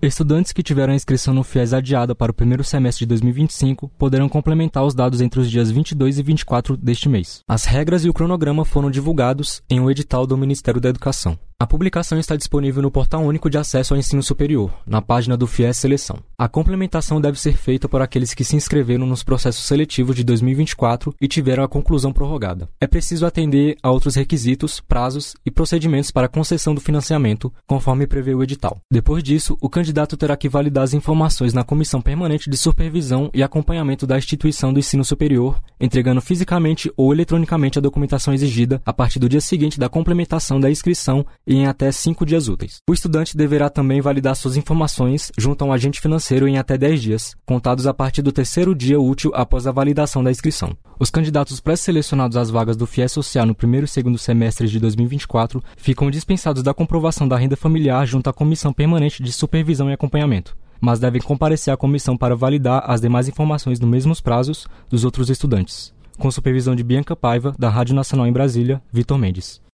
Estudantes que tiveram a inscrição no FIES adiada para o primeiro semestre de 2025 poderão complementar os dados entre os dias 22 e 24 deste mês. As regras e o cronograma foram divulgados em um edital do Ministério da Educação. A publicação está disponível no Portal Único de Acesso ao Ensino Superior, na página do FIES Seleção. A complementação deve ser feita por aqueles que se inscreveram nos processos seletivos de 2024 e tiveram a conclusão prorrogada. É preciso atender a outros requisitos, prazos e procedimentos para concessão do financiamento, conforme prevê o edital. Depois disso, o candidato terá que validar as informações na Comissão Permanente de Supervisão e Acompanhamento da Instituição do Ensino Superior, entregando fisicamente ou eletronicamente a documentação exigida a partir do dia seguinte da complementação da inscrição e em até 5 dias úteis. O estudante deverá também validar suas informações junto a um agente financeiro em até 10 dias, contados a partir do terceiro dia útil após a validação da inscrição. Os candidatos pré-selecionados às vagas do FIES Social no primeiro e segundo semestres de 2024 ficam dispensados da comprovação da renda familiar junto à Comissão Permanente de Supervisão e Acompanhamento, mas devem comparecer à comissão para validar as demais informações nos mesmos prazos dos outros estudantes. Com supervisão de Bianca Paiva, da Rádio Nacional em Brasília, Vitor Mendes.